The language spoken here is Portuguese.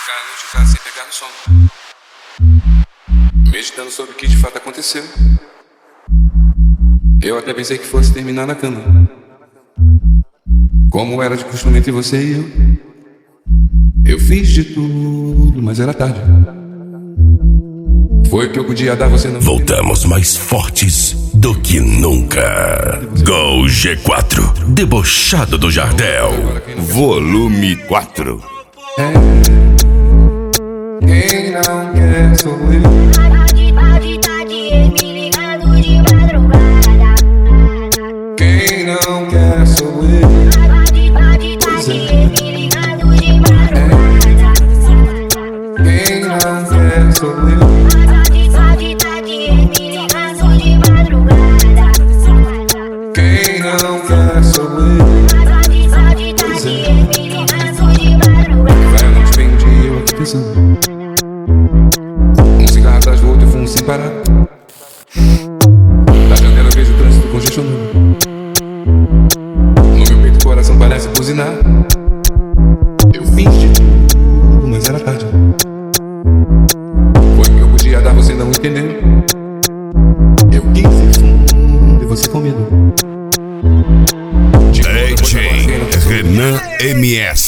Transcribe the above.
ficar a noite já sem pegar no sono, meditando sobre o que de fato aconteceu. Eu até pensei que fosse terminar na cama, como era de costume entre você e eu. Eu fiz de tudo, mas era tarde. Foi o que eu podia dar, você não. Voltamos mais fortes do que nunca. Gol G4, debochado do Jardel, volume 4. Quem não quer sou eu. Me ligando de madrugada. Quem não quer sou eu. Me ligando de madrugada. Quem não quer sou eu. Me ligando de madrugada. Quem não quer sou eu. Me ligando de madrugada. Vai a noite bem dia, eu aqui pensando. Um cigarro atrás do outro, eu fumo sem parar. Da janela eu vejo o trânsito congestionado. No meu peito o coração parece buzinar. Eu fiz de tudo, mas era tarde. Foi o que eu podia dar, você não entendeu. Eu quis ir fundo e você com medo. DJ Renan MS.